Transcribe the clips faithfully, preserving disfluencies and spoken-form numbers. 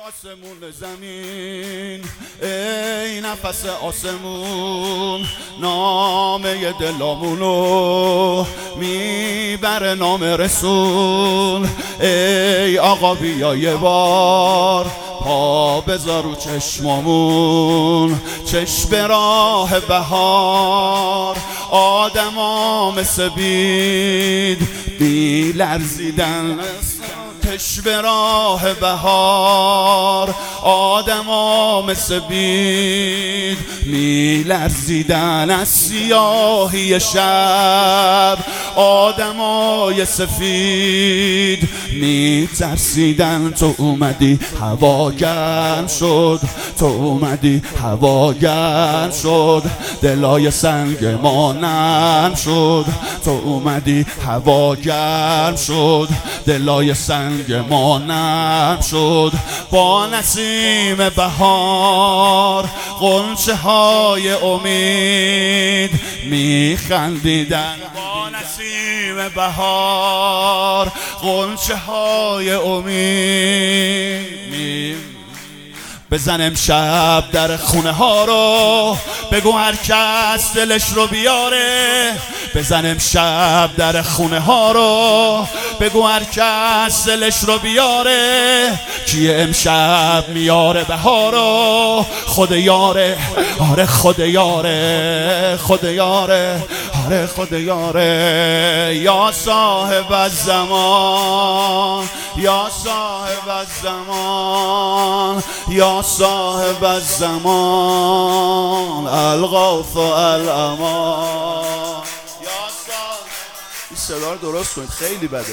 آسمون زمین، ای نفس آسمون، نامه دلامونو میبره نام رسول. ای آقا بیا یه بار پا بذار رو چشمامون، چشم راه بهار. آدما مثل بید بی لرزیدن، چشم راه بهار. آدما مثل بید می لرزیدن از سیاهی شب، آدمای سفید می ترسیدن. تو اومدی هوا گرم شد، تو اومدی هوا گرم شد، دلای سنگ ما نرم شد. تو اومدی هوا گرم شد، دلای سنگ ما نرم شد. با نسیم بهار غنچه های امید میخندیدن. با نسیم بهار غنچه های امید می بزن امشب در خونه ها رو، بگو هر کس دلش رو بیاره. بزن امشب در خونه ها رو، بگو هر کس دلش رو بیاره. کیه امشب میاره بهارو؟ خود یاره، آره خود یاره، خود یاره، آره خود یاره. یا صاحب الزمان، یا صاحب الزمان، یا صاحب الزمان، الغوث الامان. یا صاحب، این صدا رو درست کنید، خیلی بده.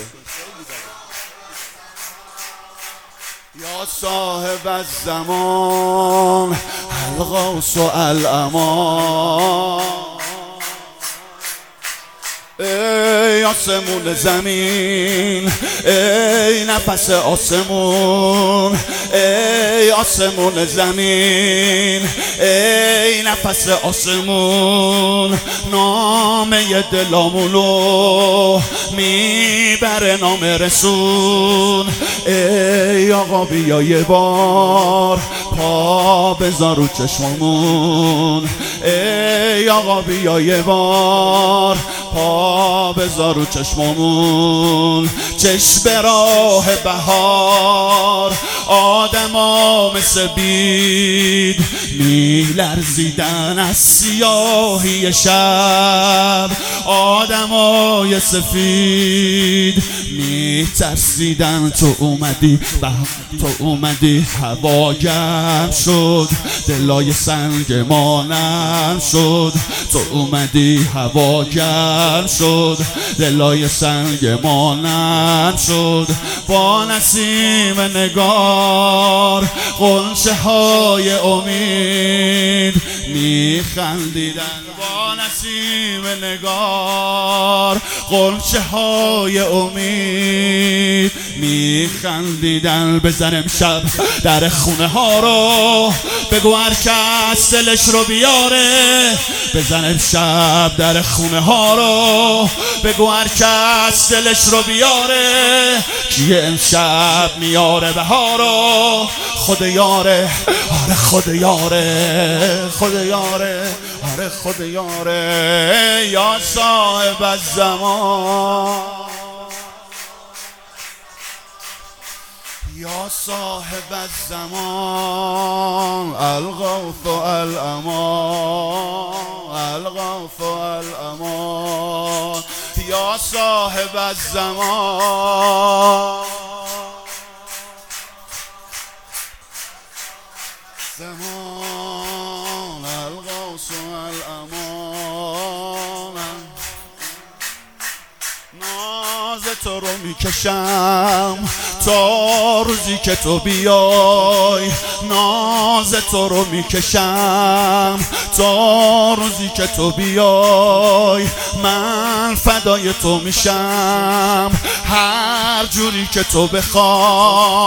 یا صاحب الزمان، الغوث الامان. ای آسمون زمین، ای نفس آسمون، ای آسمون زمین، ای نفس آسمون، نامه دلامونو میبره نام رسول. ای آقا بیا یه بار پا بذار رو چشمامون، ای آقا بیا یه بار پا بذار رو چشمامون. چشم راه بهار، آدما مثل بید می لرزیدن از سیاهی شب، آدمای سفید می ترسیدن. تو اومدی تو اومدی هوا گرم شد، دلای سنگ ما نرم شد. تو اومدی هوا گرم شد، دلای سنگ ما نرم شد. با نسیم نگار غنچه های امید میخندیدن. با نسیم نگار غنچه های امید میخندیدن. بزن امشب در خونه ها رو، بگو هر کس دلش رو بیاره. بزن امشب در خونه ها رو، بگو هر کس دلش رو بیاره. کیه امشب میاره بهارو؟ خود یاره، آره خود یاره، خود یاره، آره خود یاره. یا صاحب الزمان، یا صاحب الزمان، الغوث الامان، الغوث الامان. یا صاحب الزمان، زمان، الغوث الامان. ناز تو رو میکشم تا روزی که تو بیای، ناز تو رو میکشم تا روزی که تو بیای. من فدای تو میشم هر جوری که تو بخوای،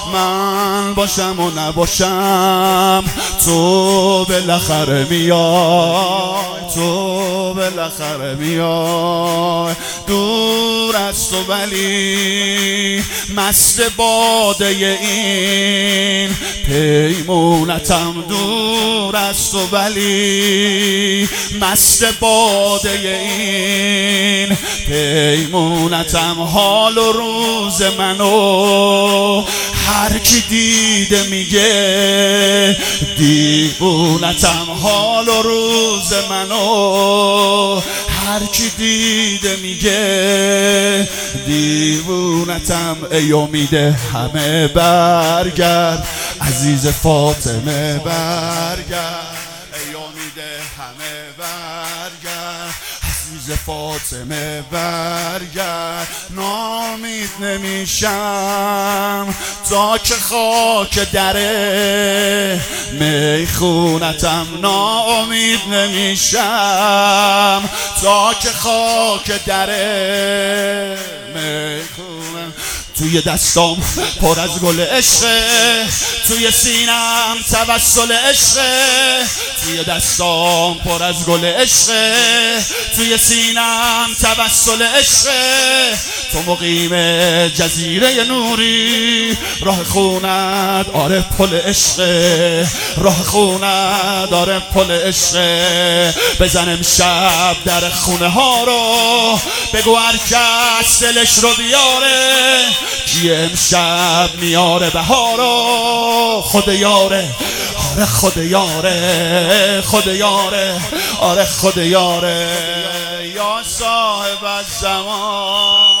من باشم و نباشم تو بالاخره میای، تو بالاخره میای. دور از تو ولی مست باده این پیمونتم، دور از تو ولی مست باده این پیمونتم. حال و روز منو هر کی دیده میگه دیوونتم. حال و روز منو هر کی دیده میگه دیوونتم. ای امید همه برگرد عزیز فاطمه برگرد، ای امید همه برگرد عزیز فاطمه برگرد. نامید نمیشم تا که خاک دره میخونتم، نامید نمیشم تا که خاک دره میخونم. توی دستام پر از گل عشقه، توی سینم توسل عشقه. توی دستام پر از گل عشقه، توی سینم توسل عشقه. تو مقیم جزیره نوری، راه خونت آره پل عشقه، راه خونت آره پل عشقه. بزن امشب در خونه ها رو، بگو هر کس دلش رو بیاره. کی امشب میاره بهارو؟ خود یاره، آره خود یاره، خود یاره، آره خود یاره. یا صاحب الزمان